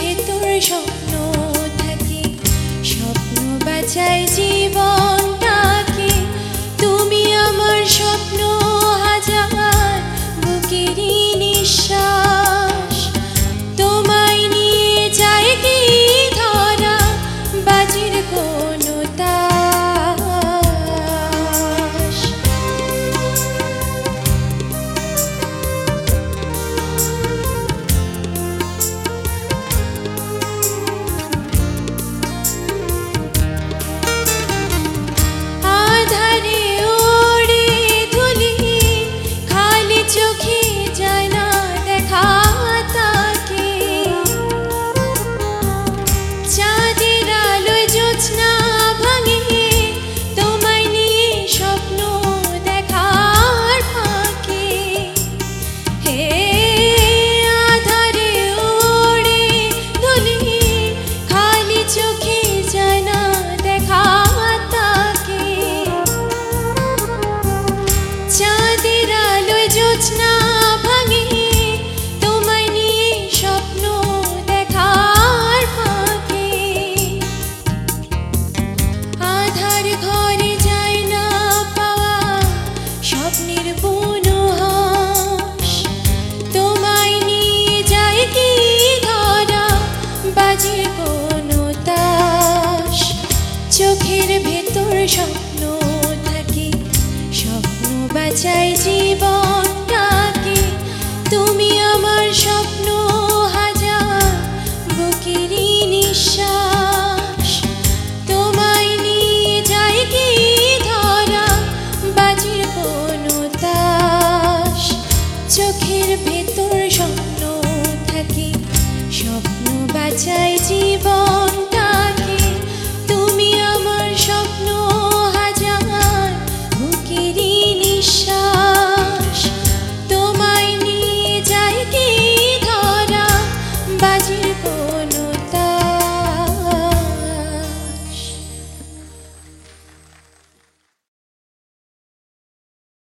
ভেতর স্বপ্ন থাকে, স্বপ্ন বাঁচায় জীবনটাকে। তুমি আমার স্বপ্ন হাজার, বুকেরই নিঃশ্বাস। তোমায় নিয়ে যায় কি ধরা, বাজির কোনো তাস। আধারে ওড়ে ধুলি, খালি চোখে যায় না দেখা তাকে। চাঁদের আলোয় জ্যোৎস্না ভাঙে, তোমায় নিয়ে স্বপ্ন দেখার ফাঁকে। হে আধারে ওড়ে ধুলি, খালি চোখে যায় না দেখা তাকে। চাঁদের আলোয় জ্যোৎস্না ভাঙে, তোমায় নিয়ে স্বপ্ন দেখার ফাঁকে। আধার ঘরে যায় না পাওয়া স্বপ্নের বনহাস। তোমায় নিয়ে যায় কি ধরা, বাজে কোনো তাস। চোখের ভেতর স্বপ্ন থাকে, স্বপ্ন বাঁচায় জীবনটাকে। তুমি আমার স্বপ্ন হাজার, বুকেরই নিঃশ্বাস। তোমায় নিয়ে যায় কি ধরা, বাজির কোনো তাস। চোখের ভেতর স্বপ্ন থাকে, স্বপ্ন বাঁচায়